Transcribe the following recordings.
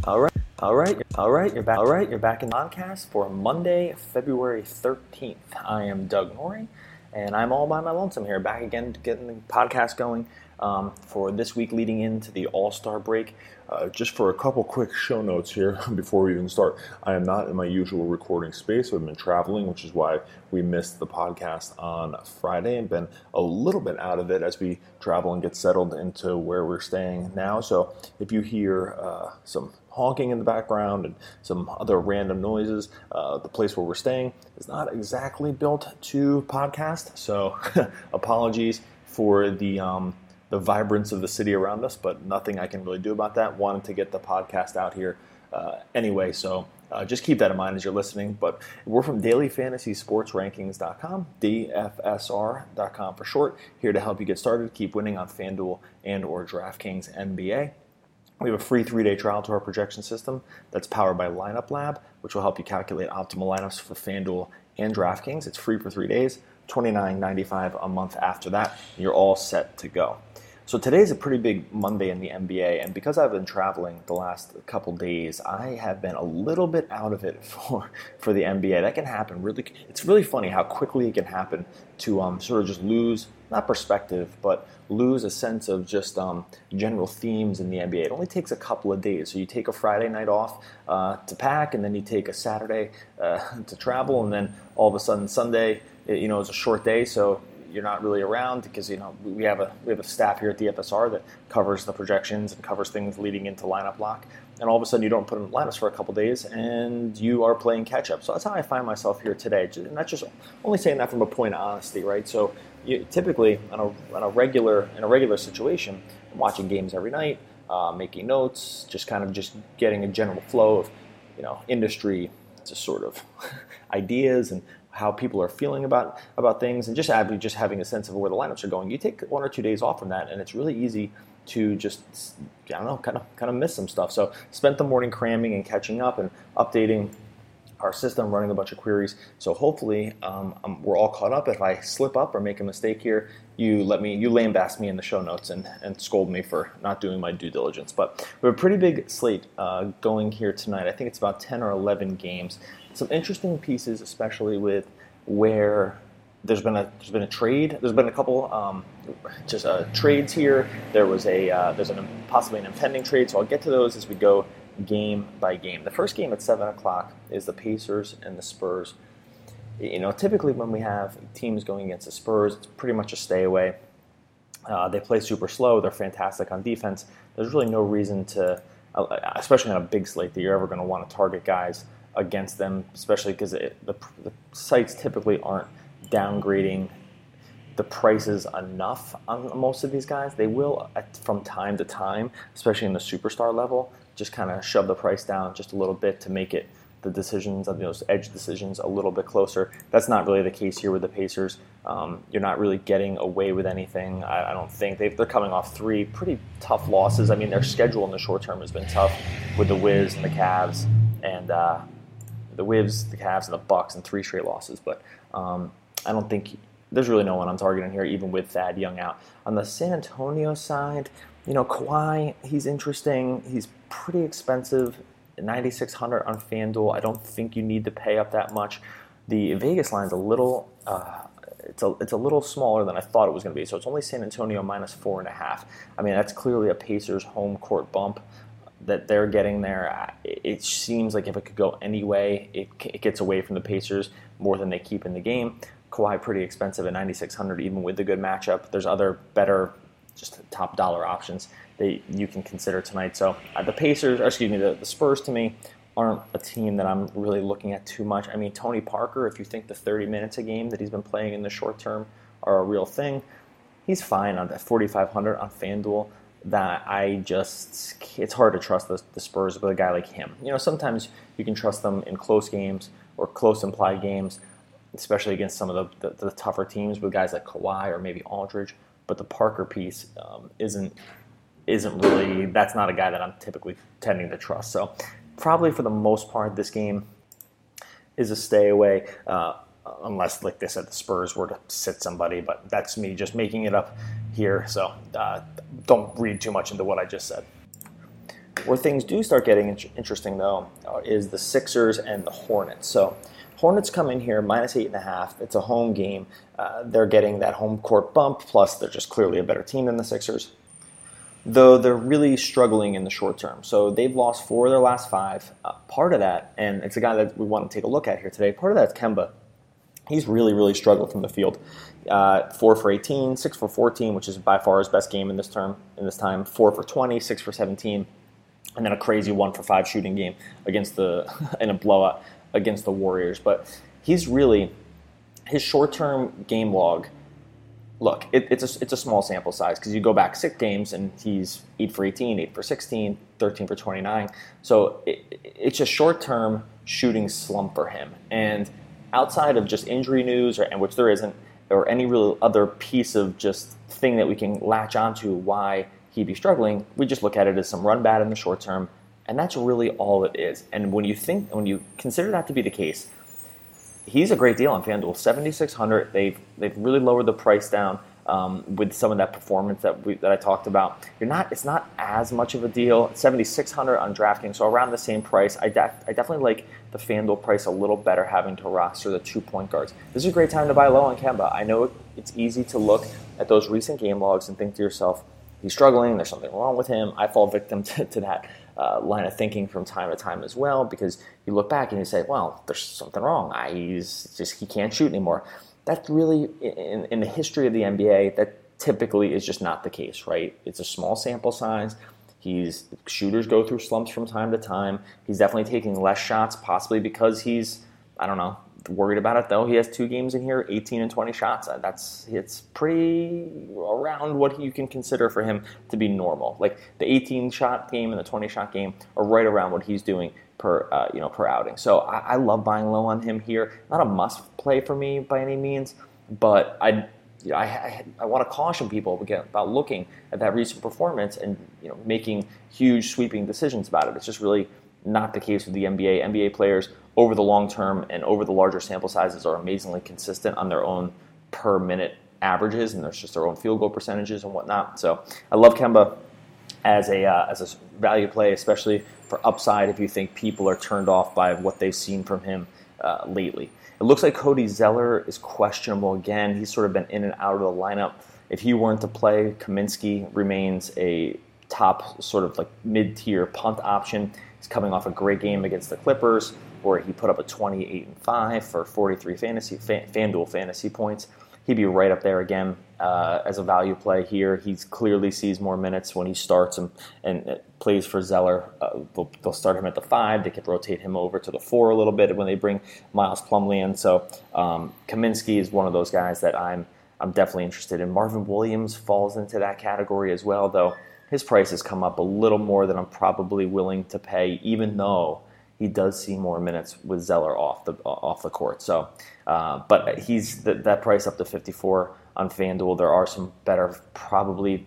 You're back in the podcast for Monday, February 13th. I am Doug Norrie, and I'm all by my lonesome here, back again, getting the podcast going for this week leading into the All-Star break. Just for a couple quick show notes here before we even start, I am not in my usual recording space. I've been traveling, which is why we missed the podcast on Friday and been a little bit out of it as we travel and get settled into where we're staying now. So if you hear some honking in the background and some other random noises, the place where we're staying is not exactly built to podcast, so apologies for the vibrance of the city around us, but nothing I can really do about that. Wanted to get the podcast out here anyway, so just keep that in mind as you're listening. But we're from dailyfantasysportsrankings.com, DFSR.com for short, here to help you get started, keep winning on FanDuel and or DraftKings NBA. We have a free 3-day trial to our projection system that's powered by Lineup Lab, which will help you calculate optimal lineups for FanDuel and DraftKings. It's free for 3 days, $29.95 a month after that, and you're all set to go. So today's a pretty big Monday in the NBA, and because I've been traveling the last couple days, I have been a little bit out of it for the NBA. That can happen. It's really funny how quickly it can happen to sort of just lose, not perspective, but lose a sense of just general themes in the NBA. It only takes a couple of days. So you take a Friday night off to pack, and then you take a Saturday to travel, and then all of a sudden Sunday, it's a short day, so you're not really around because we have a staff here at DFSR that covers the projections and covers things leading into lineup lock, and all of a sudden you don't put in lineups for a couple days and you are playing catch up. So that's how I find myself here today, and that's just only saying that from a point of honesty, right? So typically in a regular situation, I'm watching games every night, making notes, just getting a general flow of industry, just sort of ideas and how people are feeling about things, and just having a sense of where the lineups are going. You take 1 or 2 days off from that, and it's really easy to just, kind of miss some stuff. So spent the morning cramming and catching up and updating our system, running a bunch of queries. So hopefully we're all caught up. If I slip up or make a mistake here, you lambaste me in the show notes and scold me for not doing my due diligence. But we have a pretty big slate going here tonight. I think it's about 10 or 11 games. Some interesting pieces, especially with where there's been a trade. There's been a couple trades here. There's possibly an impending trade. So I'll get to those as we go game by game. The first game at 7 o'clock is the Pacers and the Spurs. Typically when we have teams going against the Spurs, it's pretty much a stay away. They play super slow. They're fantastic on defense. There's really no reason to, especially on a big slate, that you're ever going to want to target guys against them, especially because the sites typically aren't downgrading the prices enough on most of these guys. They will, from time to time, especially in the superstar level, just kind of shove the price down just a little bit to make it the decisions of those edge decisions a little bit closer. That's not really the case here with the Pacers. You're not really getting away with anything. I don't think they're coming off 3 pretty tough losses. I mean, their schedule in the short term has been tough with the Wiz and the Cavs, and the Cavs and the Bucks, and 3 straight losses. But I don't think there's really no one I'm targeting here, even with Thad Young out. On the San Antonio side, Kawhi, he's interesting. He's pretty expensive, $9,600 on FanDuel. I don't think you need to pay up that much. The Vegas line's a little, it's a little smaller than I thought it was going to be. So it's only San Antonio minus 4.5. I mean, that's clearly a Pacers home court bump that they're getting there. It seems like if it could go any way, it gets away from the Pacers more than they keep in the game. Kawhi pretty expensive at $9,600, even with the good matchup. There's other better, just top dollar options that you can consider tonight. So the Spurs to me aren't a team that I'm really looking at too much. I mean, Tony Parker, if you think the 30 minutes a game that he's been playing in the short term are a real thing, he's fine on that $4,500 on FanDuel. It's hard to trust the Spurs with a guy like him. Sometimes you can trust them in close games or close implied games, especially against some of the tougher teams with guys like Kawhi or maybe Aldridge. But the Parker piece isn't really, that's not a guy that I'm typically tending to trust. So probably for the most part, this game is a stay away, unless, like they said, the Spurs were to sit somebody. But that's me just making it up here. So don't read too much into what I just said. Where things do start getting interesting, though, is the Sixers and the Hornets. So Hornets come in here -8.5. It's a home game. They're getting that home court bump, plus they're just clearly a better team than the Sixers, though they're really struggling in the short term. So they've lost 4 of their last 5. Part of that, and it's a guy that we want to take a look at here today, part of that's Kemba. He's really, really struggled from the field. 4 for 18, 6 for 14, which is by far his best game in this time. 4 for 20, 6 for 17, and then a crazy 1 for 5 shooting game against in a blowout against the Warriors. But he's really, his short-term game log. Look, it's a small sample size because you go back 6 games and he's 8 for 18, 8 for 16, 13 for 29. So it's a short-term shooting slump for him. And outside of just injury news, and which there isn't, or any real other piece of just thing that we can latch onto why he'd be struggling, we just look at it as some run bad in the short term, and that's really all it is. And when you consider that to be the case, he's a great deal on FanDuel. $7,600. They've really lowered the price down with some of that performance that I talked about. It's not as much of a deal. $7,600 on DraftKings, so around the same price. I definitely like the FanDuel price a little better, having to roster the 2 point guards. This is a great time to buy low on Kemba. I know it's easy to look at those recent game logs and think to yourself, he's struggling, there's something wrong with him. I fall victim to that line of thinking from time to time as well, because you look back and you say, well, there's something wrong. He can't shoot anymore. That's really, in the history of the NBA, that typically is just not the case, right? It's a small sample size. Shooters go through slumps from time to time. He's definitely taking less shots, possibly because he's, I don't know, worried about it, though. He has 2 games in here, 18 and 20 shots. It's pretty around what you can consider for him to be normal. Like the 18-shot game and the 20-shot game are right around what he's doing per outing. So I love buying low on him here. Not a must play for me by any means, but I want to caution people about looking at that recent performance and making huge sweeping decisions about it. It's just really not the case with the NBA. NBA players over the long term and over the larger sample sizes are amazingly consistent on their own per minute averages, and there's just their own field goal percentages and whatnot. So I love Kemba as a value play, especially for upside if you think people are turned off by what they've seen from him lately. It looks like Cody Zeller is questionable again. He's sort of been in and out of the lineup. If he weren't to play, Kaminsky remains a top sort of like mid-tier punt option. He's coming off a great game against the Clippers, where he put up a 28-5 for 43 FanDuel fantasy points. He'd be right up there again as a value play here. He clearly sees more minutes when he starts and plays for Zeller. They'll start him at the 5. They could rotate him over to the 4 a little bit when they bring Miles Plumlee in. So Kaminsky is one of those guys that I'm definitely interested in. Marvin Williams falls into that category as well, though his price has come up a little more than I'm probably willing to pay, even though he does see more minutes with Zeller off the court. So, but he's that price up to 54 on FanDuel. There are some better, probably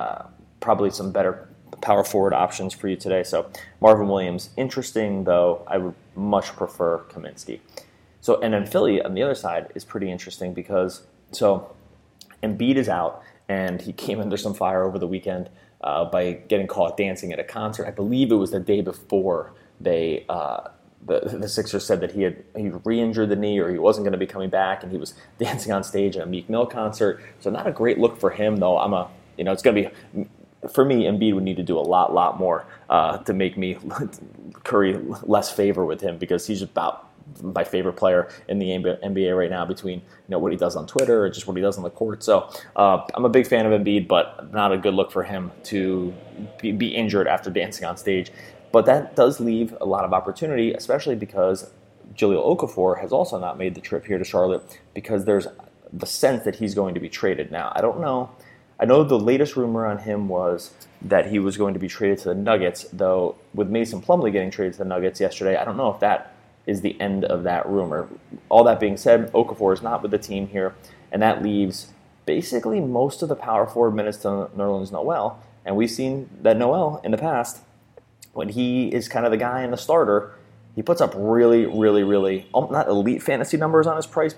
some better power forward options for you today. So Marvin Williams, interesting though. I would much prefer Kaminsky. So, and then Philly on the other side is pretty interesting because Embiid is out, and he came under some fire over the weekend by getting caught dancing at a concert. I believe it was the day before the Sixers said that he re-injured the knee, or he wasn't going to be coming back, and he was dancing on stage at a Meek Mill concert. So not a great look for him, though. It's going to be, for me, Embiid would need to do a lot more to make me curry less favor with him, because he's about my favorite player in the NBA right now, between what he does on Twitter and just what he does on the court. So I'm a big fan of Embiid, but not a good look for him to be injured after dancing on stage. But that does leave a lot of opportunity, especially because Jahlil Okafor has also not made the trip here to Charlotte, because there's the sense that he's going to be traded. Now, I don't know. I know the latest rumor on him was that he was going to be traded to the Nuggets, though with Mason Plumlee getting traded to the Nuggets yesterday, I don't know if that is the end of that rumor. All that being said, Okafor is not with the team here, and that leaves basically most of the power forward minutes to Nerlens Noel. And we've seen that Noel in the past, when he is kind of the guy and the starter, he puts up really, really, really, not elite fantasy numbers on his price, but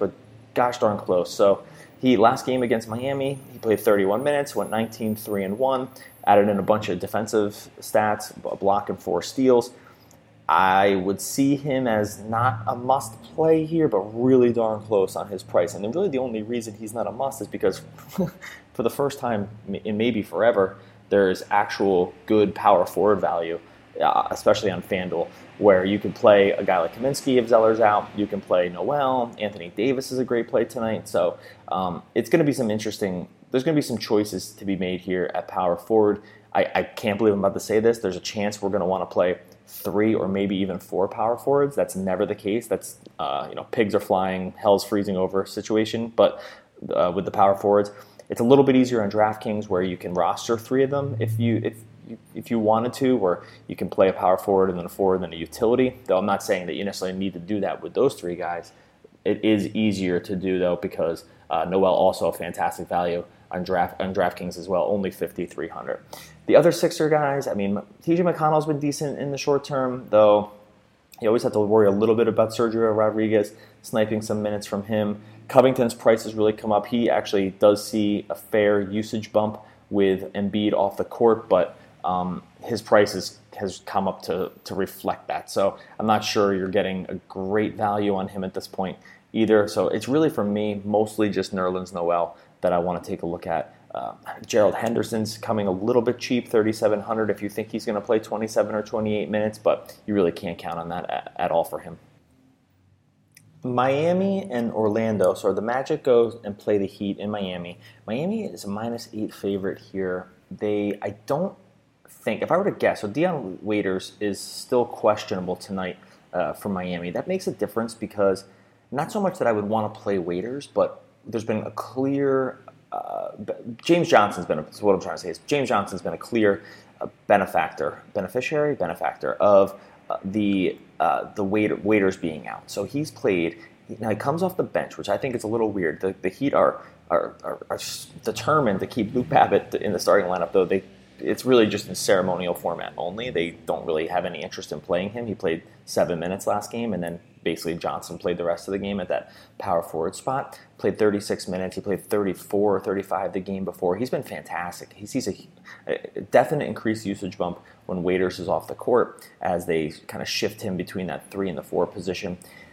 gosh darn close. So last game against Miami, he played 31 minutes, went 19, 3-1, added in a bunch of defensive stats, a block and 4 steals. I would see him as not a must play here, but really darn close on his price. And then really the only reason he's not a must is because for the first time in maybe forever, there's actual good power forward value, especially on FanDuel, where you can play a guy like Kaminsky if Zeller's out. You can play Noel. Anthony Davis is a great play tonight. So it's going to be there's going to be some choices to be made here at power forward. I can't believe I'm about to say this. There's a chance we're going to want to play 3 or maybe even 4 power forwards. That's never the case. That's pigs are flying, hell's freezing over situation. But with the power forwards, it's a little bit easier on DraftKings where you can roster 3 of them if you wanted to, or you can play a power forward and then a forward and then a utility. Though I'm not saying that you necessarily need to do that with those 3 guys. It is easier to do though because Noel also a fantastic value on DraftKings as well, only 5,300. The other Sixer guys, I mean, TJ McConnell's been decent in the short term, though you always have to worry a little bit about Sergio Rodriguez, sniping some minutes from him. Covington's price has really come up. He actually does see a fair usage bump with Embiid off the court, but his price has come up to reflect that. So I'm not sure you're getting a great value on him at this point either. So it's really, for me, mostly just Nerlens Noel that I want to take a look at. Gerald Henderson's coming a little bit cheap, 3,700 if you think he's going to play 27 or 28 minutes, but you really can't count on that at all for him. Miami and Orlando. So the Magic go and play the Heat in Miami. Miami is a -8 favorite here. I don't think, if I were to guess, so Dion Waiters is still questionable tonight for Miami. That makes a difference because not so much that I would want to play Waiters, but there's been a clear James Johnson's been, what I'm trying to say is James Johnson's been a clear beneficiary of the Waiters being out. So he's played. Now he comes off the bench, which I think is a little weird. The Heat are determined to keep Luke Babbitt in the starting lineup, though it's really just in ceremonial format only. They don't really have any interest in playing him. He played 7 minutes last game, and then basically Johnson played the rest of the game at that power forward spot. Played 36 minutes. He played 34 or 35 the game before. He's been fantastic. He sees a definite increased usage bump when Waiters is off the court as they kind of shift him between that 3 and the 4 position.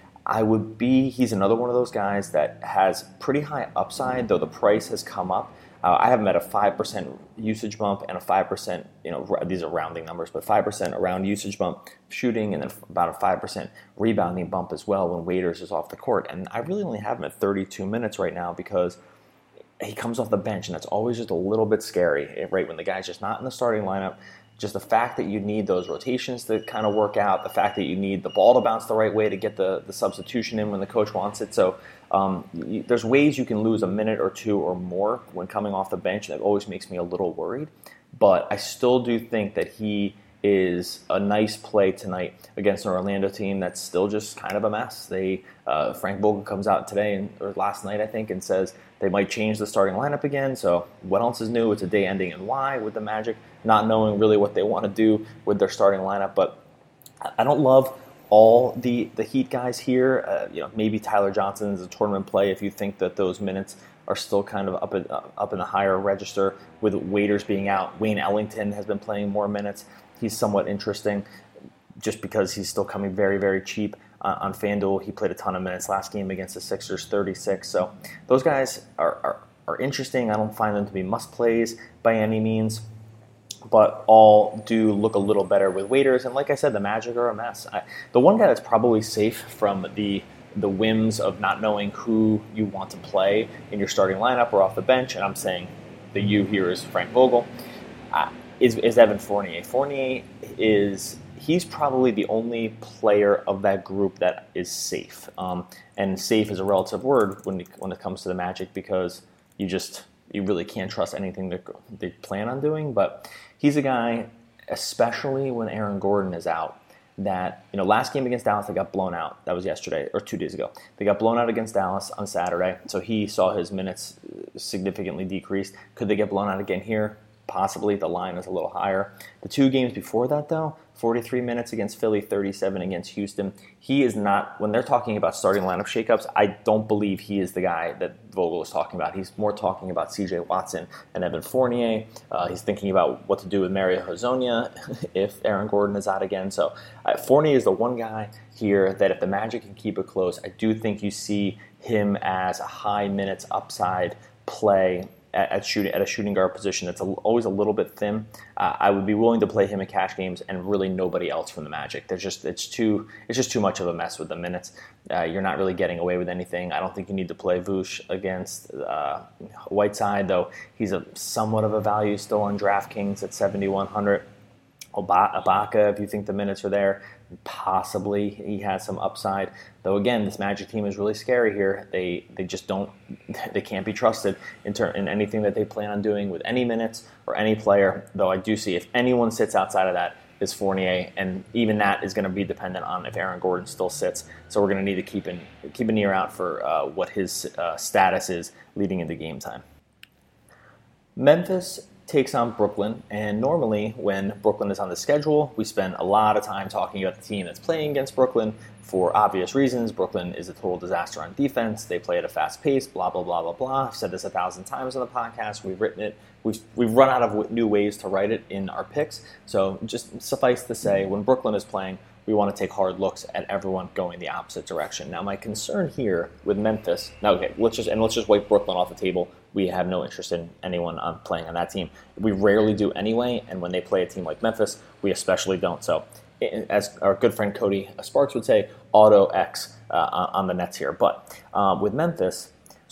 He's another one of those guys that has pretty high upside, though the price has come up. I have him at a 5% usage bump and a 5%, these are rounding numbers, but 5% around usage bump shooting and then about a 5% rebounding bump as well when Waiters is off the court. And I really only have him at 32 minutes right now because he comes off the bench, and that's always just a little bit scary, right? When the guy's just not in the starting lineup, just the fact that you need those rotations to kind of work out, the fact that you need the ball to bounce the right way to get the substitution in when the coach wants it. So there's ways you can lose a minute or 2 or more when coming off the bench. That always makes me a little worried. But I still do think that he is a nice play tonight against an Orlando team that's still just kind of a mess. Frank Vogel comes out today or last night, I think, and says they might change the starting lineup again. So what else is new? It's a day ending in Y with the Magic, not knowing really what they want to do with their starting lineup. But I don't love all the Heat guys here. Maybe Tyler Johnson is a tournament play if you think that those minutes are still kind of up in the higher register with Waiters being out. Wayne Ellington has been playing more minutes. He's somewhat interesting just because he's still coming very, very cheap on FanDuel. He played a ton of minutes last game against the Sixers, 36. So those guys are interesting. I don't find them to be must-plays by any means, but all do look a little better with Waiters. And like I said, the Magic are a mess. The one guy that's probably safe from the whims of not knowing who you want to play in your starting lineup or off the bench, and I'm saying the you here is Frank Vogel, is Evan Fournier. Fournier he's probably the only player of that group that is safe. And safe is a relative word when it comes to the Magic because you really can't trust anything that they plan on doing. But he's a guy, especially when Aaron Gordon is out, that, last game against Dallas, they got blown out. That was yesterday or 2 days ago. They got blown out against Dallas on Saturday, so he saw his minutes significantly decreased. Could they get blown out again here? possibly the line is a little higher. The 2 games before that, though, 43 minutes against Philly, 37 against Houston. He is not, when they're talking about starting lineup shakeups, I don't believe he is the guy that Vogel is talking about. He's more talking about C.J. Watson and Evan Fournier. He's thinking about what to do with Mario Hezonja if Aaron Gordon is out again. So Fournier is the one guy here that if the Magic can keep it close, I do think you see him as a high minutes upside play at a shooting guard position that's always a little bit thin. I would be willing to play him in cash games and really nobody else from the Magic. It's just too much of a mess with the minutes. You're not really getting away with anything. I don't think you need to play Vooch against Whiteside, though he's somewhat of a value still on DraftKings at 7,100. Ibaka, if you think the minutes are there, possibly he has some upside. Though again, this Magic team is really scary here. They just they can't be trusted in anything that they plan on doing with any minutes or any player. Though I do see if anyone sits outside of that is Fournier, and even that is going to be dependent on if Aaron Gordon still sits. So we're going to need to keep an ear out for what his status is leading into game time. Memphis takes on Brooklyn, and normally when Brooklyn is on the schedule, we spend a lot of time talking about the team that's playing against Brooklyn for obvious reasons. Brooklyn is a total disaster on defense. They play at a fast pace, blah, blah, blah, blah, blah. I've said this 1,000 times on the podcast. We've written it. We've run out of new ways to write it in our picks. So just suffice to say, when Brooklyn is playing, we want to take hard looks at everyone going the opposite direction. Now, my concern here with Memphis, let's just wipe Brooklyn off the table. We have no interest in anyone playing on that team. We rarely do anyway, and when they play a team like Memphis, we especially don't. So, as our good friend Cody Sparks would say, auto X on the Nets here. But with Memphis,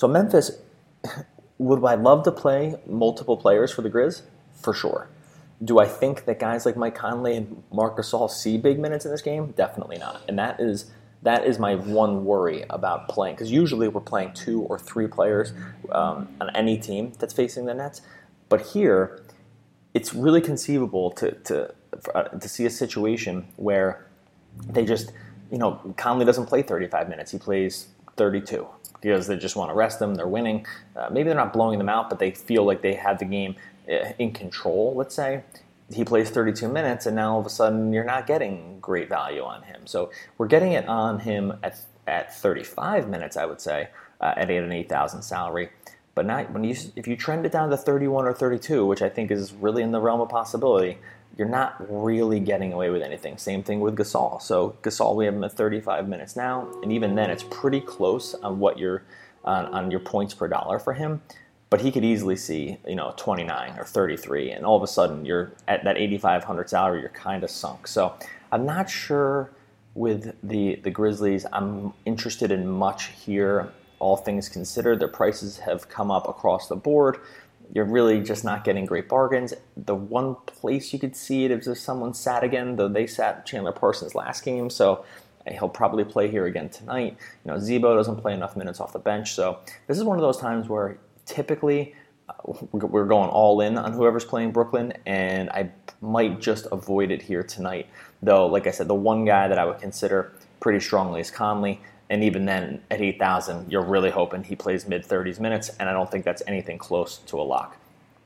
would I love to play multiple players for the Grizz? For sure. Do I think that guys like Mike Conley and Marc Gasol see big minutes in this game? Definitely not. And that is my one worry about playing, because usually we're playing 2 or 3 players on any team that's facing the Nets. But here, it's really conceivable to see a situation where they just, Conley doesn't play 35 minutes. He plays 32 because they just want to rest him. They're winning. Maybe they're not blowing them out, but they feel like they have the game in control, let's say. He plays 32 minutes, and now all of a sudden you're not getting great value on him. So we're getting it on him at 35 minutes, I would say, at an 8,000 salary. But now, if you trend it down to 31 or 32, which I think is really in the realm of possibility, you're not really getting away with anything. Same thing with Gasol. So Gasol, we have him at 35 minutes now, and even then, it's pretty close on what on your points per dollar for him. But he could easily see, 29 or 33, and all of a sudden you're at that 8,500 salary. You're kind of sunk. So I'm not sure with the Grizzlies. I'm interested in much here. All things considered, their prices have come up across the board. You're really just not getting great bargains. The one place you could see it is if someone sat again, though they sat Chandler Parsons last game, so he'll probably play here again tonight. Zebo doesn't play enough minutes off the bench, so this is one of those times where typically we're going all in on whoever's playing Brooklyn, and I might just avoid it here tonight. Though, like I said, the one guy that I would consider pretty strongly is Conley. And even then, at 8,000, you're really hoping he plays mid-30s minutes, and I don't think that's anything close to a lock.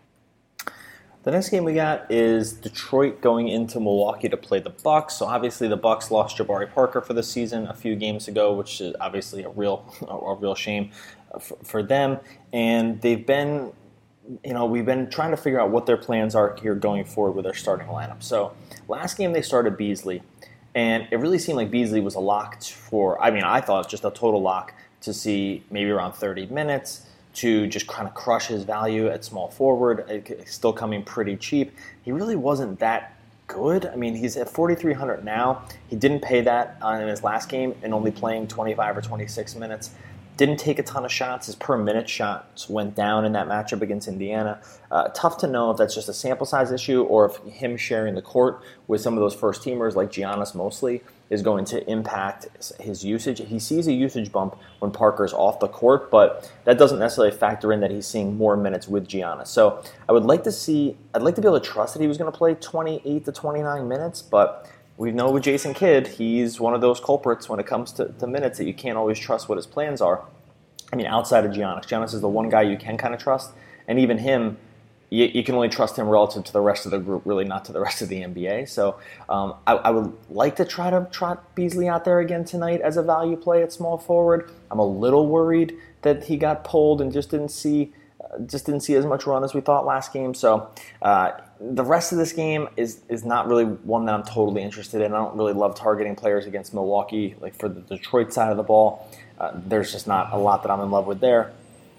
The next game we got is Detroit going into Milwaukee to play the Bucks. So obviously the Bucks lost Jabari Parker for the season a few games ago, which is obviously a real shame for them. And they've been, we've been trying to figure out what their plans are here going forward with their starting lineup. So last game they started Beasley. And it really seemed like Beasley was a lock I thought just a total lock to see maybe around 30 minutes to just kind of crush his value at small forward, still coming pretty cheap. He really wasn't that good. I mean, he's at 4,300 now. He didn't pay that in his last game and only playing 25 or 26 minutes. Didn't take a ton of shots. His per-minute shots went down in that matchup against Indiana. Tough to know if that's just a sample size issue or if him sharing the court with some of those first-teamers like Giannis mostly is going to impact his usage. He sees a usage bump when Parker's off the court, but that doesn't necessarily factor in that he's seeing more minutes with Giannis. So I'd like to be able to trust that he was going to play 28 to 29 minutes, but we know with Jason Kidd, he's one of those culprits when it comes to minutes that you can't always trust what his plans are. I mean, outside of Giannis. Giannis is the one guy you can kind of trust, and even him, you can only trust him relative to the rest of the group, really not to the rest of the NBA. So I would like to try to trot Beasley out there again tonight as a value play at small forward. I'm a little worried that he got pulled and just didn't see as much run as we thought last game. So the rest of this game is not really one that I'm totally interested in. I don't really love targeting players against Milwaukee. Like for the Detroit side of the ball, there's just not a lot that I'm in love with there.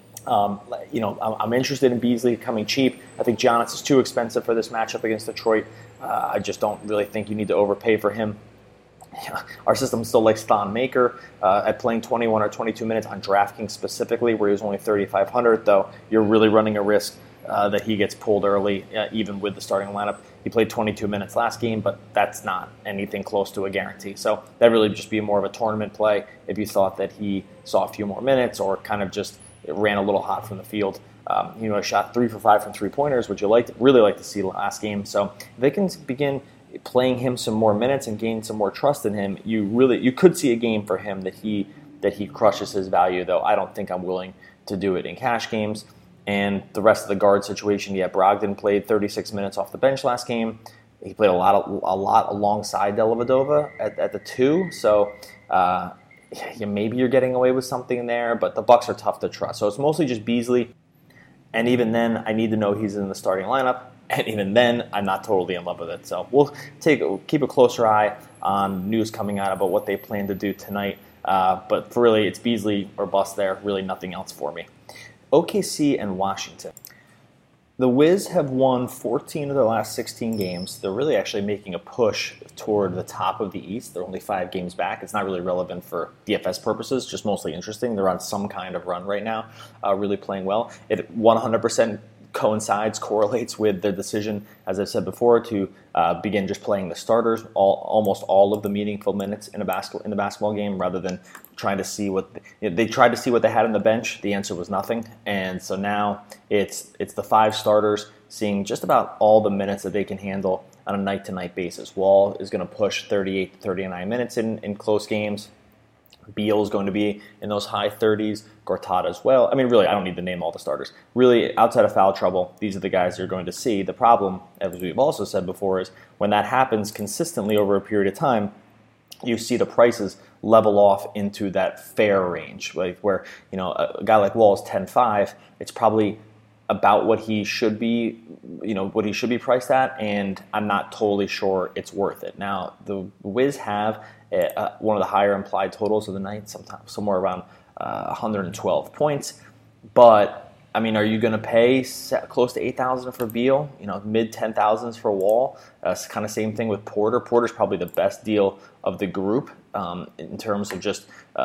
I'm interested in Beasley coming cheap. I think Giannis is too expensive for this matchup against Detroit. I just don't really think you need to overpay for him. Our system still likes Thon Maker at playing 21 or 22 minutes on DraftKings specifically, where he was only 3,500, though you're really running a risk that he gets pulled early, even with the starting lineup. He played 22 minutes last game, but that's not anything close to a guarantee. So that really just be more of a tournament play if you thought that he saw a few more minutes or kind of just ran a little hot from the field. Shot 3 for 5 from three-pointers, which you really like to see last game. So if they can begin playing him some more minutes and gain some more trust in him, you could see a game for him that he crushes his value, though I don't think I'm willing to do it in cash games. And the rest of the guard situation, Brogdon played 36 minutes off the bench last game. He played a lot alongside Dellavedova at the 2, so maybe you're getting away with something there, but the Bucks are tough to trust. So it's mostly just Beasley, and even then, I need to know he's in the starting lineup, and even then, I'm not totally in love with it. So we'll keep a closer eye on news coming out about what they plan to do tonight, but for really, it's Beasley or bust there, really nothing else for me. OKC and Washington. The Wiz have won 14 of their last 16 games. They're really actually making a push toward the top of the East. They're only 5 games back. It's not really relevant for DFS purposes, just mostly interesting. They're on some kind of run right now, really playing well. It 100% correlates with their decision, as I've said before, to begin just playing the starters almost all of the meaningful minutes in the basketball game, rather than trying to see they tried to see what they had on the bench. The answer was nothing, and so now it's the 5 starters seeing just about all the minutes that they can handle on a night-to-night basis. Wall is going to push 38 to 39 minutes in close games. Beal is going to be in those high 30s. Gortat as well. I mean, really, I don't need to name all the starters. Really, outside of foul trouble, these are the guys you're going to see. The problem, as we've also said before, is when that happens consistently over a period of time, you see the prices level off into that fair range, like where a guy like Wall is 10.5. It's probably about what he should be, priced at, and I'm not totally sure it's worth it. Now, the Wiz have one of the higher implied totals of the night, somewhere around 112 points. But I mean, are you going to pay close to $8,000 for Beal? Mid 10,000s for Wall. It's kind of same thing with Porter. Porter's probably the best deal of the group in terms of just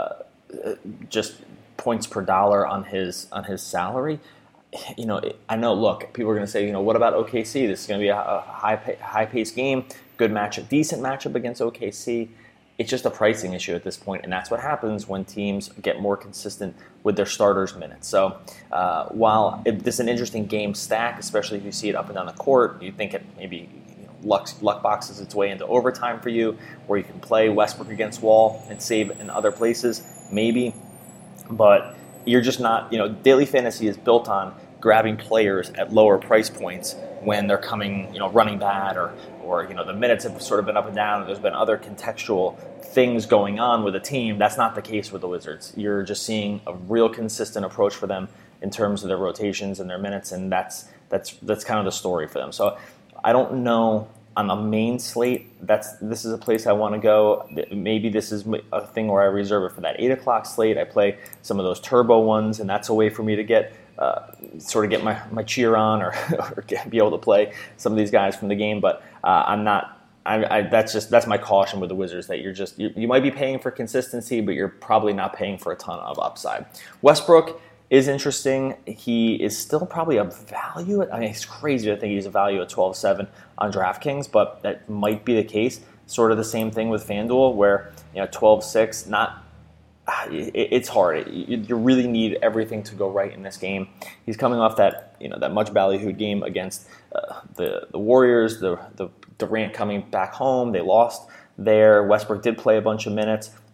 points per dollar on his salary. I know. Look, people are going to say, what about OKC? This is going to be a high-paced game, good matchup, decent matchup against OKC. It's just a pricing issue at this point, and that's what happens when teams get more consistent with their starters' minutes. So while this is an interesting game stack, especially if you see it up and down the court, you think it maybe luck boxes its way into overtime for you, where you can play Westbrook against Wall and save in other places, maybe. But you're just not, daily fantasy is built on grabbing players at lower price points when they're coming, running bad or the minutes have sort of been up and down, and there's been other contextual things going on with a team. That's not the case with the Wizards. You're just seeing a real consistent approach for them in terms of their rotations and their minutes, and that's kind of the story for them. So I don't know on the main slate. This is a place I want to go. Maybe this is a thing where I reserve it for that 8 o'clock slate. I play some of those turbo ones, and that's a way for me to get my cheer on or be able to play some of these guys from the game. But I'm not. That's my caution with the Wizards, that you might be paying for consistency, but you're probably not paying for a ton of upside. Westbrook is interesting. He is still probably a value. It's crazy to think he's a value at 12.7 on DraftKings, but that might be the case. Sort of the same thing with FanDuel, where 12.6, not. It's hard. You really need everything to go right in this game. He's coming off that much ballyhooed game against the Warriors. The Durant coming back home. They lost there. Westbrook did play a bunch of minutes.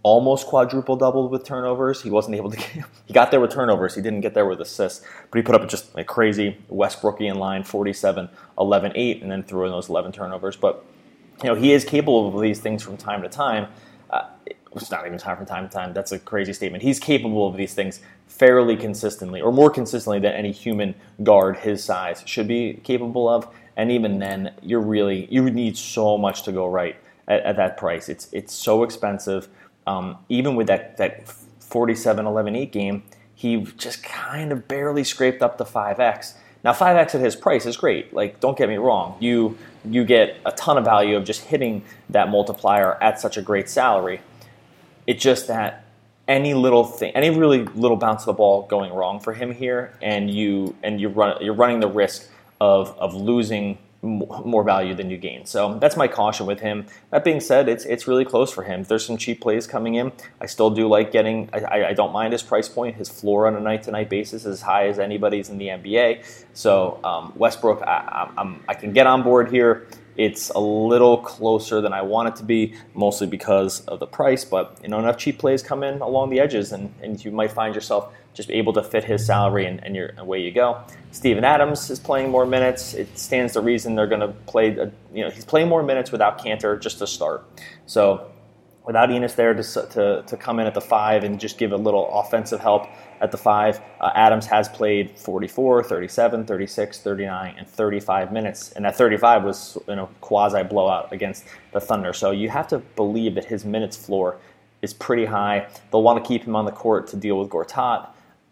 almost quadruple doubled with turnovers. He wasn't able to he got there with turnovers. He didn't get there with assists, but he put up just a crazy Westbrookian line, 47, 11, 8, and then threw in those 11 turnovers. But he is capable of these things from time to time. It's not even from time to time. That's a crazy statement. He's capable of these things fairly consistently, or more consistently than any human guard his size should be capable of. And even then, you need so much to go right at that price. It's so expensive. Even with that 47, 11, 8 game, he just kind of barely scraped up the 5X. Now, 5X at his price is great. Like, don't get me wrong. You get a ton of value of just hitting that multiplier at such a great salary. It's just that any really little bounce of the ball going wrong for him here, and you're running the risk of losing more value than you gain. So that's my caution with him. That being said, it's really close for him. There's some cheap plays coming in. I still do like getting. I don't mind his price point. His floor on a night-to-night basis is as high as anybody's in the NBA. So Westbrook, I can get on board here. It's a little closer than I want it to be, mostly because of the price. But enough cheap plays come in along the edges, and you might find yourself just able to fit his salary, and away you go. Steven Adams is playing more minutes. It stands to reason they're going to play. He's playing more minutes without Kanter just to start. So without Enes there to come in at the 5 and just give a little offensive help at the 5, Adams has played 44, 37, 36, 39, and 35 minutes. And that 35 was quasi blowout against the Thunder. So you have to believe that his minutes floor is pretty high. They'll want to keep him on the court to deal with Gortat.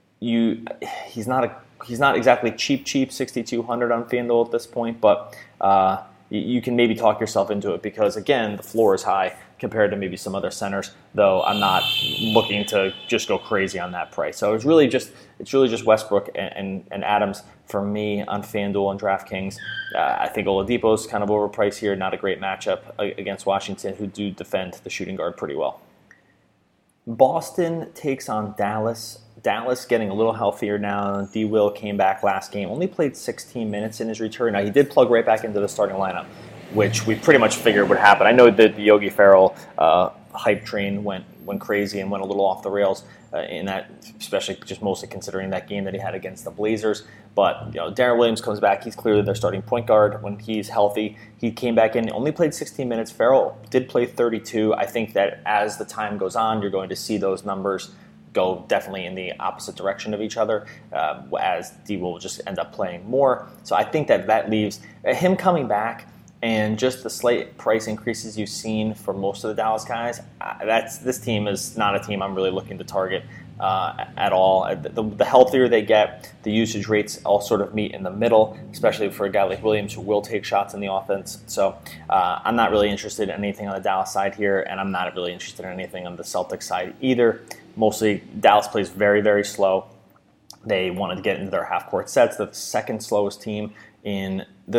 He's not exactly cheap 6,200 on FanDuel at this point, but you can maybe talk yourself into it because, again, the floor is high compared to maybe some other centers, though I'm not looking to just go crazy on that price. So it's really just Westbrook and Adams for me on FanDuel and DraftKings. I think Oladipo's kind of overpriced here, not a great matchup against Washington, who do defend the shooting guard pretty well. Boston takes on Dallas. Dallas getting a little healthier now. D. Will came back last game, only played 16 minutes in his return. Now, he did plug right back into the starting lineup, which we pretty much figured would happen. I know that the Yogi Ferrell hype train went crazy and went a little off the rails in that, especially just mostly considering that game that he had against the Blazers. But Darren Williams comes back. He's clearly their starting point guard when he's healthy. He came back in, only played 16 minutes. Ferrell did play 32. I think that as the time goes on, you're going to see those numbers go definitely in the opposite direction of each other, as D will just end up playing more. So I think that leaves him coming back, and just the slight price increases you've seen for most of the Dallas guys. This team is not a team I'm really looking to target at all. The healthier they get, the usage rates all sort of meet in the middle, especially for a guy like Williams who will take shots in the offense. So I'm not really interested in anything on the Dallas side here, and I'm not really interested in anything on the Celtics side either. Mostly Dallas plays very, very slow. They wanted to get into their half-court sets. They're the second slowest team in the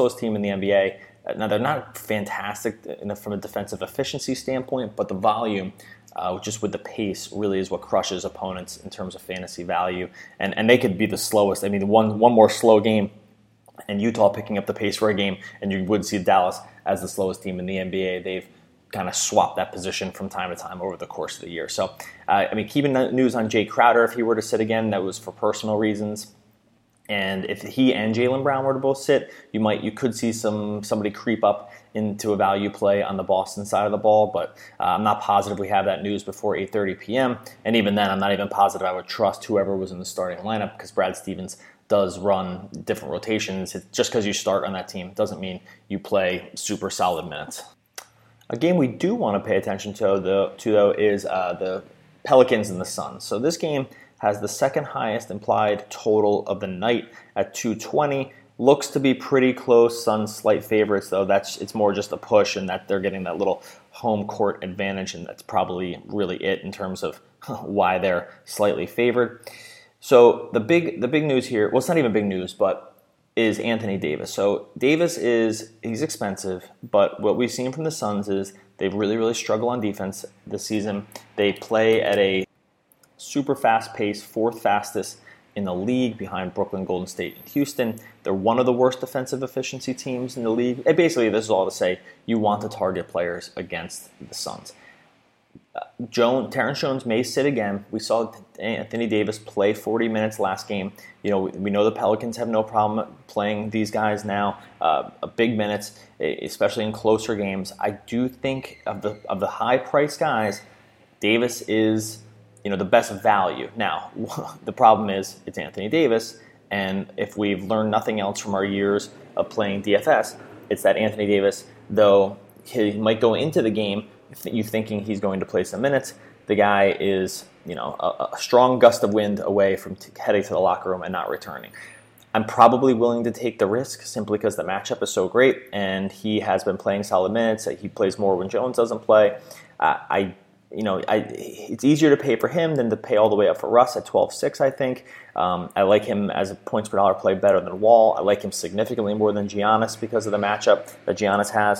NBA. Now, they're not fantastic from a defensive efficiency standpoint, but the volume, just with the pace, really is what crushes opponents in terms of fantasy value. And they could be the slowest. I mean, one more slow game, and Utah picking up the pace for a game, and you would see Dallas as the slowest team in the NBA. They've kind of swapped that position from time to time over the course of the year. So, keeping news on Jay Crowder, if he were to sit again, that was for personal reasons. And if he and Jaylen Brown were to both sit, you could see somebody creep up into a value play on the Boston side of the ball. But I'm not positive we have that news before 8:30 p.m. And even then, I'm not even positive I would trust whoever was in the starting lineup, because Brad Stevens does run different rotations. Just because you start on that team doesn't mean you play super solid minutes. A game we do want to pay attention to, though, is the Pelicans and the Suns. So this game has the second highest implied total of the night at 220. Looks to be pretty close. Suns slight favorites, though. It's more just a push, and that they're getting that little home court advantage, and that's probably really it in terms of why they're slightly favored. So the big news here, well, it's not even big news, but is Anthony Davis. So Davis he's expensive, but what we've seen from the Suns is they really, really struggle on defense this season. They play at a super fast pace, fourth fastest in the league behind Brooklyn, Golden State, and Houston. They're one of the worst defensive efficiency teams in the league. And basically, this is all to say you want to target players against the Suns. Terrence Jones may sit again. We saw Anthony Davis play 40 minutes last game. We know the Pelicans have no problem playing these guys now, big minutes, especially in closer games. I do think of the high price guys, Davis is the best value. Now, the problem is it's Anthony Davis, and if we've learned nothing else from our years of playing DFS, it's that Anthony Davis, though he might go into the game you thinking he's going to play some minutes, the guy is a strong gust of wind away from heading to the locker room and not returning. I'm probably willing to take the risk simply because the matchup is so great, and he has been playing solid minutes. He plays more when Jones doesn't play. It's easier to pay for him than to pay all the way up for Russ at 12.6, I think. I like him as a points per dollar play better than Wall. I like him significantly more than Giannis because of the matchup that Giannis has.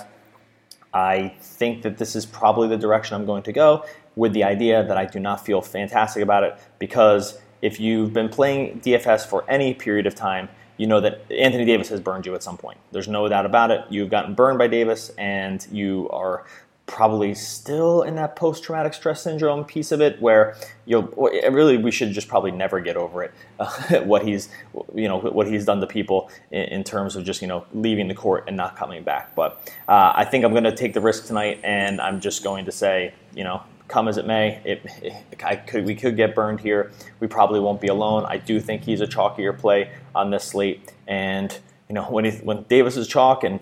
I think that this is probably the direction I'm going to go, with the idea that I do not feel fantastic about it, because if you've been playing DFS for any period of time, you know that Anthony Davis has burned you at some point. There's no doubt about it. You've gotten burned by Davis, and you are probably still in that post-traumatic stress syndrome piece of it, where we should just probably never get over it. What he's done to people in terms of just leaving the court and not coming back. But I think I'm going to take the risk tonight, and I'm just going to say, come as it may, we could get burned here. We probably won't be alone. I do think he's a chalkier play on this slate, and when Davis is chalk and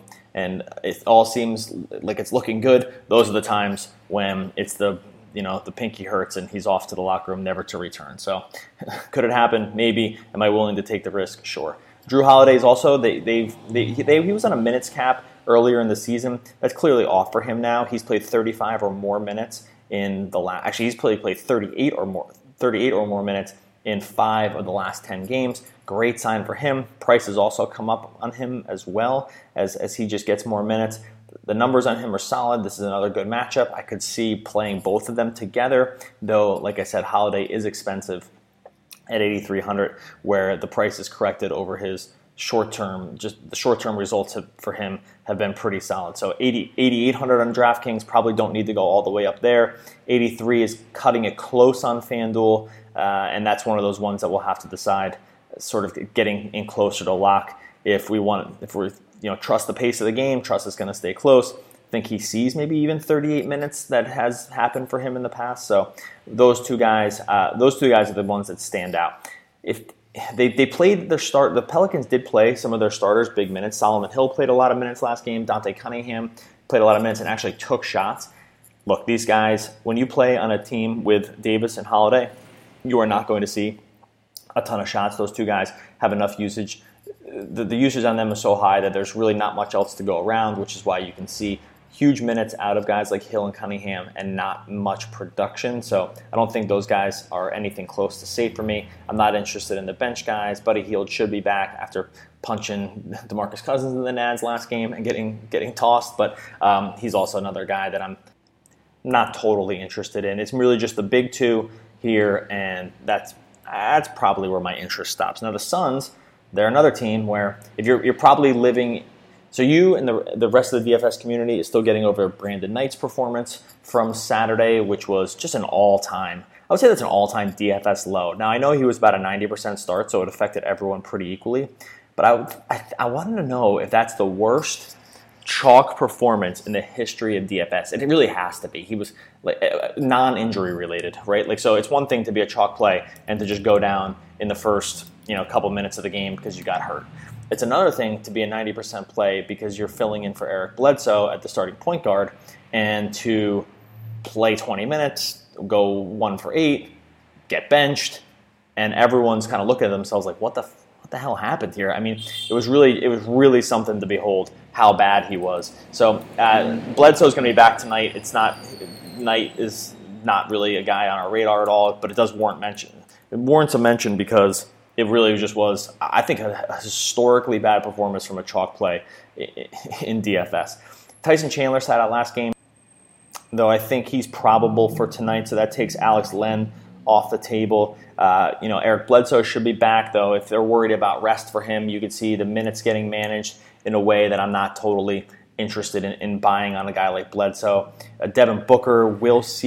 it all seems like it's looking good, those are the times when it's the pinky hurts and he's off to the locker room never to return. So could it happen? Maybe. Am I willing to take the risk? Sure. Jrue Holiday's also, he was on a minutes cap earlier in the season. That's clearly off for him now. He's played 35 or more minutes in the last, actually he's played 38 or more minutes in 5 of the last 10 games. Great sign for him. Price has also come up on him as well as he just gets more minutes. The numbers on him are solid. This is another good matchup. I could see playing both of them together, though, like I said, Holiday is expensive at $8,300, where the price is corrected over his short-term. Just the short-term results for him have been pretty solid. So 8,800 on DraftKings, probably don't need to go all the way up there. 83 is cutting it close on FanDuel, and that's one of those ones that we'll have to decide, sort of getting in closer to lock. If we trust the pace of the game, trust it's going to stay close. I think he sees maybe even 38 minutes that has happened for him in the past. So those two guys are the ones that stand out. If they played their start, the Pelicans did play some of their starters big minutes. Solomon Hill played a lot of minutes last game. Dante Cunningham played a lot of minutes and actually took shots. Look, these guys, when you play on a team with Davis and Holiday, you are not going to see a ton of shots. Those two guys have enough usage. The usage on them is so high that there's really not much else to go around, which is why you can see huge minutes out of guys like Hill and Cunningham and not much production. So I don't think those guys are anything close to safe for me. I'm not interested in the bench guys. Buddy Hield should be back after punching DeMarcus Cousins in the nads last game and getting tossed, but he's also another guy that I'm not totally interested in. It's really just the big two here, and that's probably where my interest stops. Now the Suns, they're another team where if you're probably living. So you and the rest of the DFS community is still getting over Brandon Knight's performance from Saturday, which was just an all-time. I would say that's an all-time DFS low. Now I know he was about a 90% start, so it affected everyone pretty equally. But I wanted to know if that's the worst chalk performance in the history of DFS. And it really has to be. He was non-injury related, right? So it's one thing to be a chalk play and to just go down in the first couple minutes of the game because you got hurt. It's another thing to be a 90% play because you're filling in for Eric Bledsoe at the starting point guard, and to play 20 minutes, go 1 for 8, get benched, and everyone's kind of looking at themselves like, what the hell happened here? I mean, it was really something to behold how bad he was. So Bledsoe's going to be back tonight. Knight is not really a guy on our radar at all, but it does warrant mention. It warrants a mention because it really just was, I think, a historically bad performance from a chalk play in DFS. Tyson Chandler sat out last game, though I think he's probable for tonight, so that takes Alex Len off the table. Eric Bledsoe should be back, though. If they're worried about rest for him, you could see the minutes getting managed in a way that I'm not totally interested in buying on a guy like Bledsoe. Devin Booker will see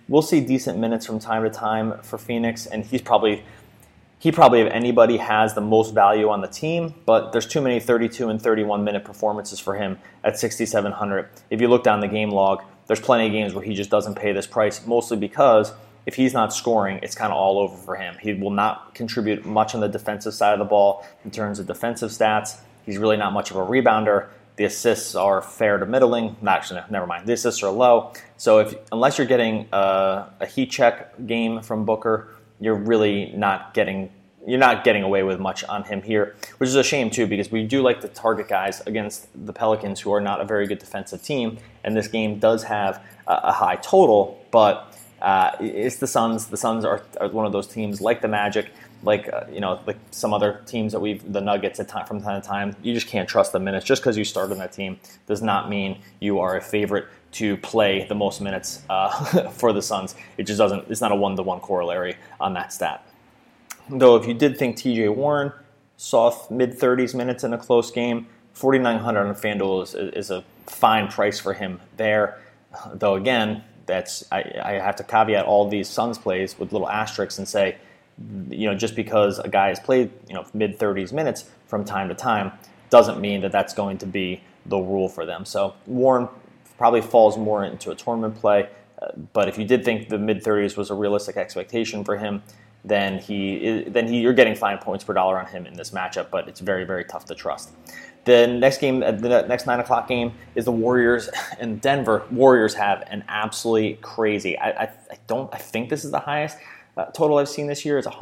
will see decent minutes from time to time for Phoenix, and he probably of anybody has the most value on the team, but there's too many 32 and 31 minute performances for him at 6,700. If you look down the game log, there's plenty of games where he just doesn't pay this price, mostly because if he's not scoring, it's kind of all over for him. He will not contribute much on the defensive side of the ball in terms of defensive stats. He's really not much of a rebounder. The assists are fair to middling. Actually, never mind. The assists are low. So unless you're getting a heat check game from Booker, you're really not getting away with much on him here, which is a shame too, because we do like to target guys against the Pelicans, who are not a very good defensive team, and this game does have a high total, but it's the Suns. The Suns are one of those teams like the Magic, like some other teams the Nuggets from time to time. You just can't trust the minutes. Just because you start on that team does not mean you are a favorite to play the most minutes for the Suns. It just doesn't. It's not a 1-to-1 corollary on that stat. Though if you did think T.J. Warren saw mid-30s minutes in a close game, 4,900 on FanDuel is a fine price for him there. Though again, I have to caveat all these Suns plays with little asterisks and say, just because a guy has played mid-30s minutes from time to time doesn't mean that that's going to be the rule for them. So Warren probably falls more into a tournament play, but if you did think the mid-30s was a realistic expectation for him, then you're getting fine points per dollar on him in this matchup, but it's very, very tough to trust. The next game, the next 9 o'clock game, is the Warriors and Denver. Warriors have an absolutely crazy. I think this is the highest total I've seen this year. It's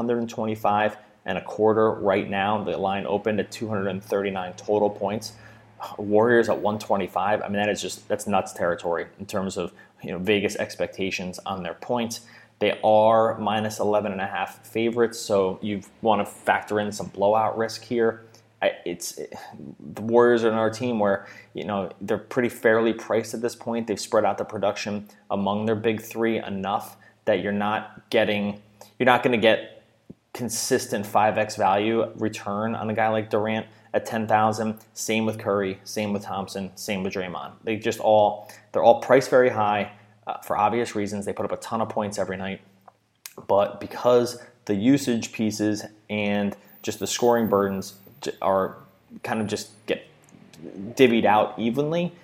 125.25 right now. The line opened at 239 total points. Warriors at 125. I mean, that's nuts territory in terms of Vegas expectations on their points. They are minus 11.5 favorites, so you want to factor in some blowout risk here. The Warriors are another team where they're pretty fairly priced at this point. They've spread out the production among their big three enough that you're not going to get consistent 5x value return on a guy like Durant at 10,000. Same with Curry, same with Thompson, same with Draymond. They're all priced very high for obvious reasons. They put up a ton of points every night, but because the usage pieces and just the scoring burdens are kind of just get divvied out evenly,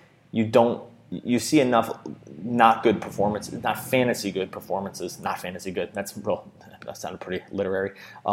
you see enough not good performances, not fantasy good performances, not fantasy good. That sounded pretty literary.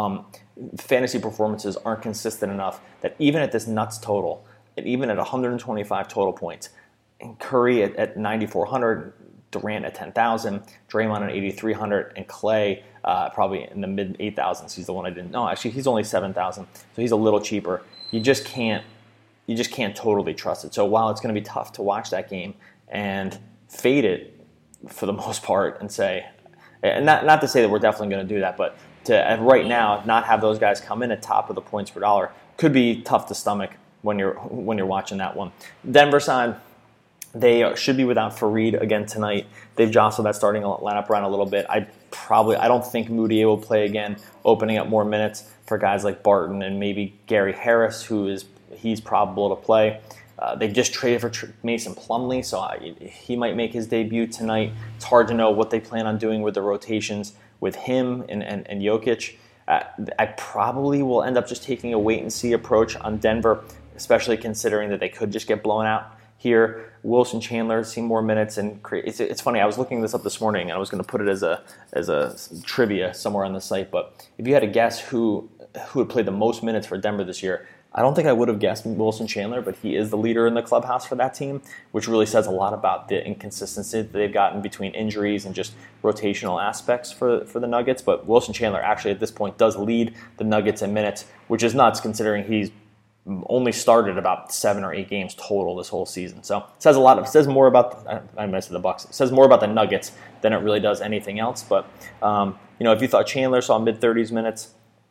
Fantasy performances aren't consistent enough that even at this nuts total, and even at 125 total points, and Curry at 9,400, Durant at 10,000, Draymond at 8,300, and Clay probably in the mid 8,000s. He's the one I didn't know. Actually, he's only 7,000, so he's a little cheaper. You just can't totally trust it. So while it's going to be tough to watch that game and fade it for the most part, and say, and not to say that we're definitely going to do that, but to right now not have those guys come in at top of the points per dollar could be tough to stomach when you're watching that one. Denver side, they should be without Fareed again tonight. They've jostled that starting lineup around a little bit. I don't think Moutier will play again, opening up more minutes for guys like Barton and maybe Gary Harris, he's probable to play. They just traded for Mason Plumlee, so he might make his debut tonight. It's hard to know what they plan on doing with the rotations with him and Jokic. I probably will end up just taking a wait-and-see approach on Denver, especially considering that they could just get blown out here. Wilson Chandler see more minutes, and it's funny. I was looking this up this morning, and I was going to put it as a trivia somewhere on the site. But if you had to guess who would play the most minutes for Denver this year, I don't think I would have guessed Wilson Chandler, but he is the leader in the clubhouse for that team, which really says a lot about the inconsistency that they've gotten between injuries and just rotational aspects for the Nuggets. But Wilson Chandler actually at this point does lead the Nuggets in minutes, which is nuts considering he's only started about 7 or 8 games total this whole season. So it says a lot. It says more about the Bucks. It says more about the Nuggets than it really does anything else. But if you thought Chandler saw mid-30s minutes,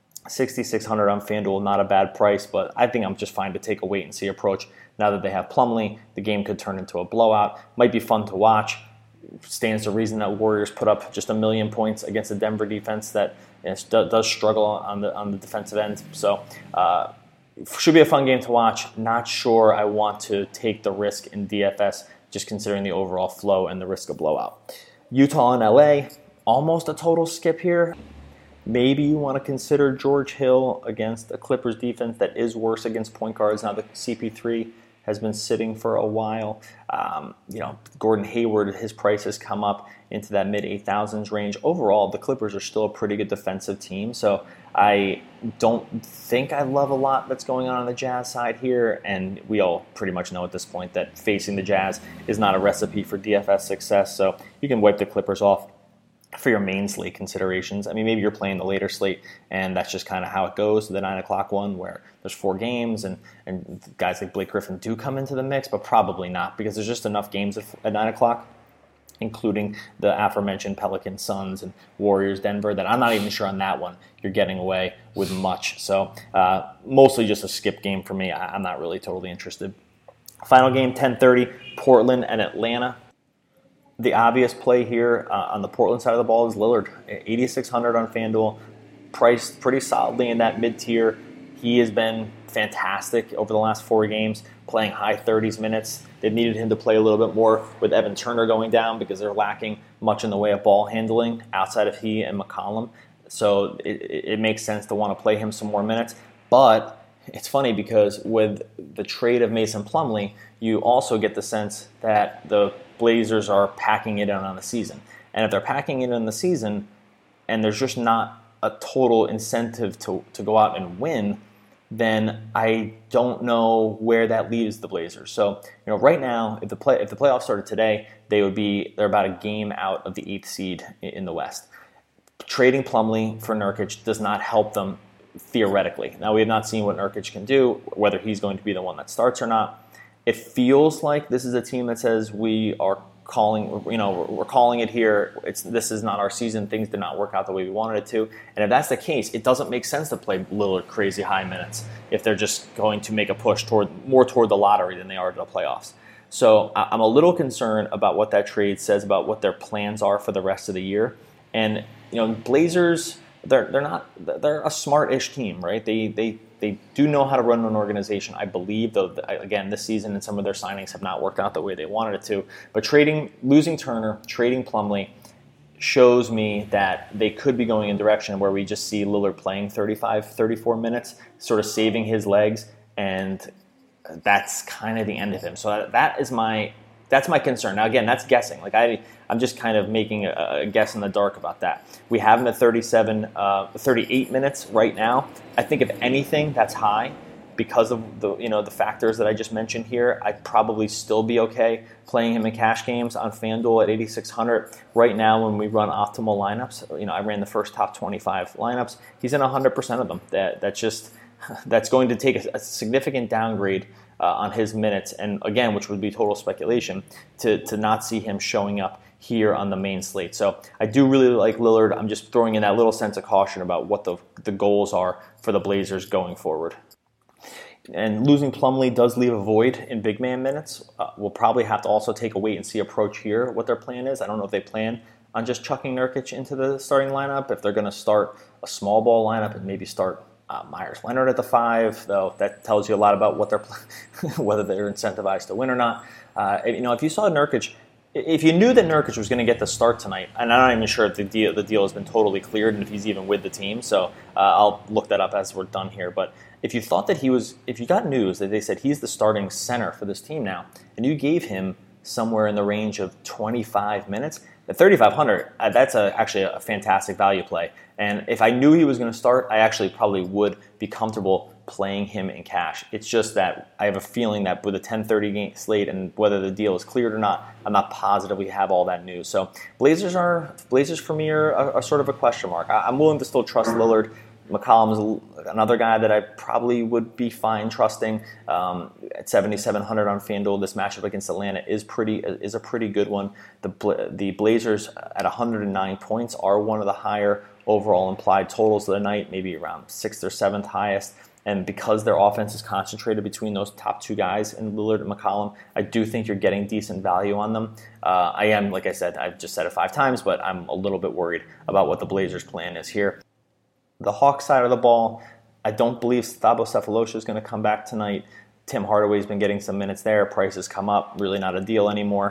6,600 on FanDuel, not a bad price, but I think I'm just fine to take a wait-and-see approach. Now that they have Plumlee, the game could turn into a blowout. Might be fun to watch. Stands to reason that Warriors put up just 1 million points against the Denver defense that does struggle on the defensive end. So should be a fun game to watch. Not sure I want to take the risk in DFS, just considering the overall flow and the risk of blowout. Utah and LA, almost a total skip here. Maybe you want to consider George Hill against a Clippers defense that is worse against point guards now that CP3 has been sitting for a while. Gordon Hayward, his price has come up into that mid-8,000s range. Overall, the Clippers are still a pretty good defensive team, so I don't think I love a lot that's going on the Jazz side here, and we all pretty much know at this point that facing the Jazz is not a recipe for DFS success, so you can wipe the Clippers off for your main slate considerations. I mean, maybe you're playing the later slate, and that's just kind of how it goes, the 9 o'clock one, where there's 4 games, and guys like Blake Griffin do come into the mix, but probably not, because there's just enough games at 9 o'clock, including the aforementioned Pelicans, Suns, and Warriors, Denver, that I'm not even sure on that one you're getting away with much. So mostly just a skip game for me. I'm not really totally interested. Final game, 10:30, Portland and Atlanta. The obvious play here on the Portland side of the ball is Lillard, 8,600 on FanDuel, priced pretty solidly in that mid-tier. He has been fantastic over the last 4 games, playing high 30s minutes. They've needed him to play a little bit more with Evan Turner going down because they're lacking much in the way of ball handling outside of he and McCollum. So it makes sense to want to play him some more minutes. But it's funny because with the trade of Mason Plumlee, you also get the sense that the Blazers are packing it in on the season. And if they're packing it in the season and there's just not a total incentive to go out and win, then I don't know where that leaves the Blazers. So, right now, if the playoffs started today, they're about a game out of the 8th seed in the West. Trading Plumlee for Nurkic does not help them theoretically. Now, we have not seen what Nurkic can do, whether he's going to be the one that starts or not. It feels like this is a team that says we're calling it here. This is not our season. Things did not work out the way we wanted it to. And if that's the case, it doesn't make sense to play Lillard crazy high minutes if they're just going to make a push more toward the lottery than they are to the playoffs. So I'm a little concerned about what that trade says about what their plans are for the rest of the year. And Blazers, they're a smart-ish team, right? They do know how to run an organization, I believe, though, again, this season and some of their signings have not worked out the way they wanted it to. But losing Turner, trading Plumlee shows me that they could be going in a direction where we just see Lillard playing 35, 34 minutes, sort of saving his legs, and that's kind of the end of him. So that's my concern. Now, again, that's guessing. I'm just kind of making a guess in the dark about that. We have him at 38 minutes right now. I think if anything, that's high because of the factors that I just mentioned here. I'd probably still be okay playing him in cash games on FanDuel at 8,600. Right now, when we run optimal lineups, I ran the first top 25 lineups. He's in 100% of them. That's going to take a significant downgrade on his minutes, and again, which would be total speculation, to not see him showing up here on the main slate. So I do really like Lillard. I'm just throwing in that little sense of caution about what the goals are for the Blazers going forward. And losing Plumlee does leave a void in big man minutes. We'll probably have to also take a wait-and-see approach here, what their plan is. I don't know if they plan on just chucking Nurkic into the starting lineup, if they're going to start a small ball lineup and maybe start Myers Leonard at the 5, though that tells you a lot about what whether they're incentivized to win or not. If you saw Nurkic, if you knew that Nurkic was going to get the start tonight, and I'm not even sure if the deal has been totally cleared and if he's even with the team, so I'll look that up as we're done here. But if you thought that if you got news that they said he's the starting center for this team now, and you gave him somewhere in the range of 25 minutes, at 3,500, that's actually a fantastic value play. And if I knew he was going to start, I actually probably would be comfortable playing him in cash. It's just that I have a feeling that with a 10:30 game slate and whether the deal is cleared or not, I'm not positive we have all that news. So Blazers for me are sort of a question mark. I'm willing to still trust Lillard. McCollum's another guy that I probably would be fine trusting at 7,700 on FanDuel. This matchup against Atlanta is a pretty good one. The Blazers at 109 points are one of the higher overall implied totals of the night, maybe around 6th or 7th highest. And because their offense is concentrated between those top 2 guys in Lillard and McCollum, I do think you're getting decent value on them. I am, like I said, I've just said it 5 times, but I'm a little bit worried about what the Blazers' plan is here. The Hawks side of the ball, I don't believe Thabo Sefolosha is going to come back tonight. Tim Hardaway's been getting some minutes there. Prices come up. Really not a deal anymore.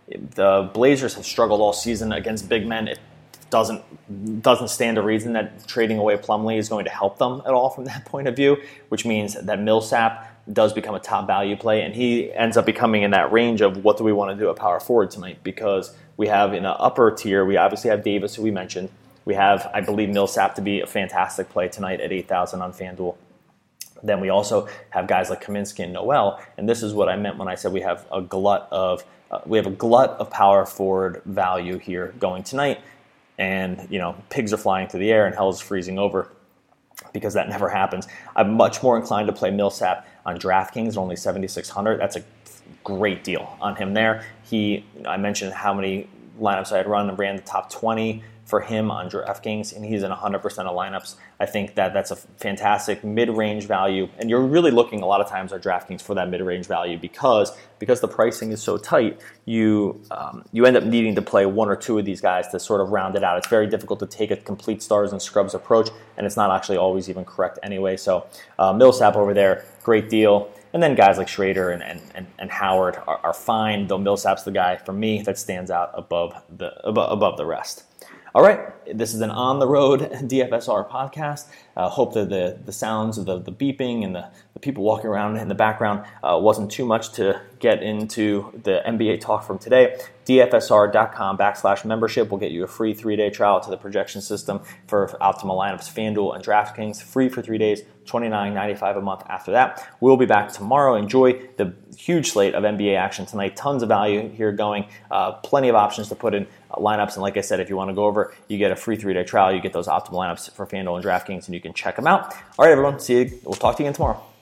The Blazers have struggled all season against big men. It doesn't stand to reason that trading away Plumlee is going to help them at all from that point of view, which means that Millsap does become a top value play, and he ends up becoming in that range of what do we want to do at power forward tonight, because we have in the upper tier, we obviously have Davis, who we mentioned. We have, I believe, Millsap to be a fantastic play tonight at 8,000 on FanDuel. Then we also have guys like Kaminsky and Noel, and this is what I meant when I said we have a glut of power forward value here going tonight. And, pigs are flying through the air and hell's freezing over, because that never happens. I'm much more inclined to play Millsap on DraftKings at only 7,600. That's a great deal on him there. I mentioned how many lineups I had run and ran the top 20 for him on DraftKings, and he's in 100% of lineups. I think that's a fantastic mid-range value, and you're really looking a lot of times at DraftKings for that mid-range value because the pricing is so tight. You end up needing to play one or two of these guys to sort of round it out. It's very difficult to take a complete stars and scrubs approach, and it's not actually always even correct anyway. So Millsap over there, great deal. And then guys like Schrader and Howard are fine, though Millsap's the guy for me that stands out above the rest. All right, this is an on-the-road DFSR podcast. Hope that the sounds of the beeping and the people walking around in the background wasn't too much to get into the NBA talk from today. DFSR.com/membership will get you a free 3-day trial to the projection system for optimal lineups, FanDuel, and DraftKings. Free for 3 days, $29.95 a month after that. We'll be back tomorrow. Enjoy the huge slate of NBA action tonight. Tons of value here going. Plenty of options to put in lineups. And like I said, if you want to go over, you get a free 3-day trial. You get those optimal lineups for FanDuel and DraftKings, and you can check them out. All right, everyone. See you. We'll talk to you again tomorrow.